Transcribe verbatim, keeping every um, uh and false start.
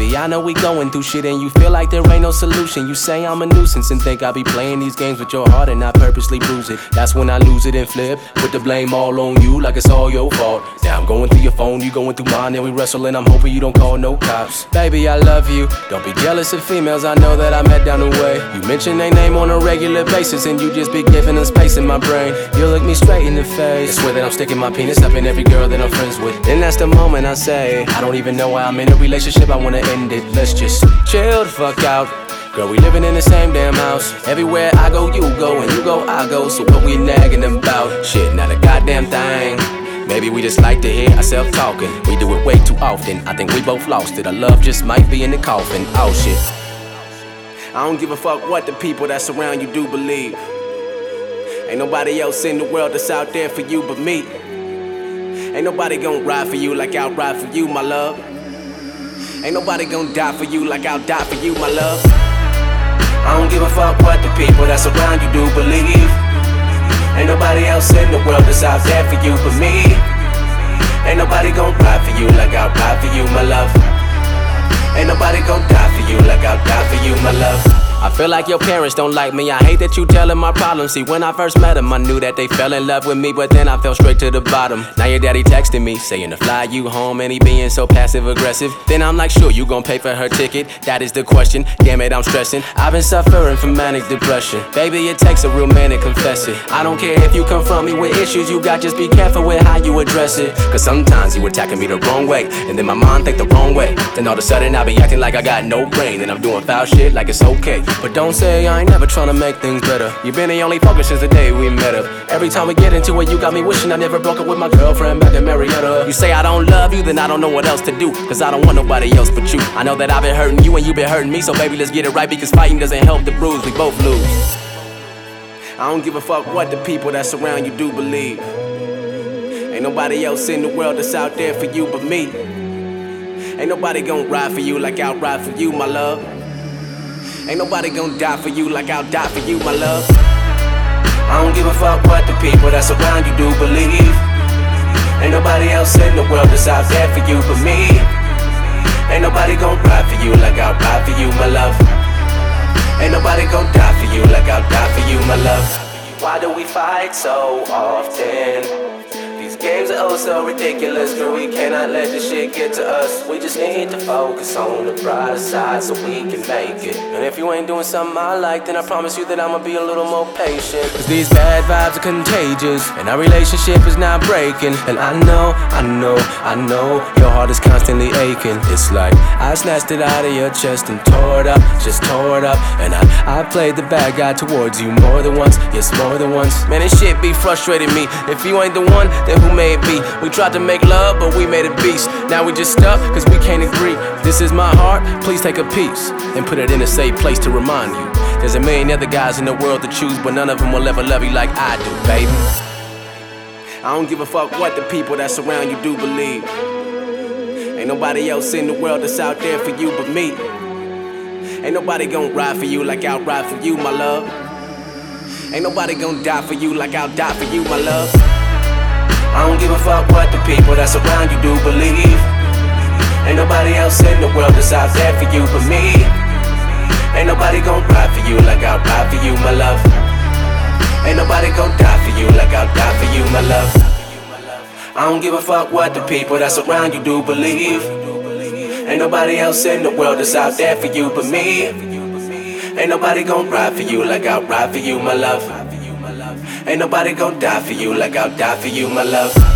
Baby, I know we going through shit and you feel like there ain't no solution. You say I'm a nuisance and think I be playing these games with your heart and I purposely bruise it. That's when I lose it and flip, put the blame all on you like it's all your fault. Now I'm going through your phone, you going through mine, and we wrestle and I'm hoping you don't call no cops. Baby, I love you, don't be jealous of females I know that I met down the way. You mention their name on a regular basis and you just be giving them space in my brain. You look me straight in the face, swear that I'm sticking my penis up in every girl that I'm friends with. Then that's the moment I say, I don't even know why I'm in a relationship, I wanna end it. Let's just chill the fuck out. Girl, we living in the same damn house. Everywhere I go, you go, and you go, I go. So what we nagging about? Shit, not a goddamn thing. Maybe we just like to hear ourselves talking. We do it way too often, I think we both lost it. Our love just might be in the coffin, oh shit. I don't give a fuck what the people that surround you do believe. Ain't nobody else in the world that's out there for you but me. Ain't nobody gon' ride for you like I'll ride for you, my love. Ain't nobody gon' die for you like I'll die for you, my love. I don't give a fuck what the people that surround you do believe. Ain't nobody else in the world that's out there for you but me. Ain't nobody gon' ride for you like I'll ride for you, my love. Ain't nobody gon' die for you like I'll die for you, my love. I feel like your parents don't like me, I hate that you tell them my problems. See, when I first met them, I knew that they fell in love with me, but then I fell straight to the bottom. Now your daddy texting me, saying to fly you home, and he being so passive aggressive. Then I'm like, sure, you gon' pay for her ticket? That is the question, damn it, I'm stressing. I've been suffering from manic depression. Baby, it takes a real man to confess it. I don't care if you confront me with issues you got, just be careful with how you address it. Cause sometimes you attacking me the wrong way, and then my mind think the wrong way. Then all of a sudden I be acting like I got no brain, and I'm doing foul shit like it's okay. But don't say I ain't never tryna make things better. You been the only focus since the day we met up. Every time we get into it, you got me wishing I never broke up with my girlfriend back in Marietta. You say I don't love you, then I don't know what else to do, cause I don't want nobody else but you. I know that I've been hurting you and you been hurting me, so baby, let's get it right, because fighting doesn't help the bruise, we both lose. I don't give a fuck what the people that surround you do believe. Ain't nobody else in the world that's out there for you but me. Ain't nobody gon' ride for you like I'll ride for you, my love. Ain't nobody gon' die for you like I'll die for you, my love. I don't give a fuck what the people that surround you do believe. Ain't nobody else in the world that's out there for you but me. Ain't nobody gon' ride for you like I'll ride for you, my love. Ain't nobody gon' die for you like I'll die for you, my love. Why do we fight so often? These games are oh so ridiculous, girl, we cannot let this shit get to us. We just need to focus on the brighter side so we can make it. And if you ain't doing something I like, then I promise you that I'ma be a little more patient. Cause these bad vibes are contagious, and our relationship is not breaking. And I know, I know, I know, your heart is constantly aching. It's like I snatched it out of your chest and tore it up, just tore it up. And I, I played the bad guy towards you more than once, yes, more than once. Man, this shit be frustrating me. If you ain't the one, then who may it be? We tried to make love, but we made a beast. Now we just stuck, cause we can't agree. This is my heart, please take a piece and put it in a safe place to remind you. There's a million other guys in the world to choose, but none of them will ever love you like I do, baby. I don't give a fuck what the people that surround you do believe. Ain't nobody else in the world that's out there for you but me. Ain't nobody gon' ride for you like I'll ride for you, my love. Ain't nobody gon' die for you like I'll die for you, my love. I don't give a fuck what the people that surround you do believe. Ain't nobody else in the world that's out there for you but me. Ain't nobody gon' ride for you like I'll ride for you, my love. Ain't nobody gon' die for you like I'll die for you, my love. I don't give a fuck what the people that surround you do believe. Ain't nobody else in the world that's out there for you but me. Ain't nobody gon' ride for you like I'll ride for you, my love. Ain't nobody gon' die for you like I'll die for you, my love.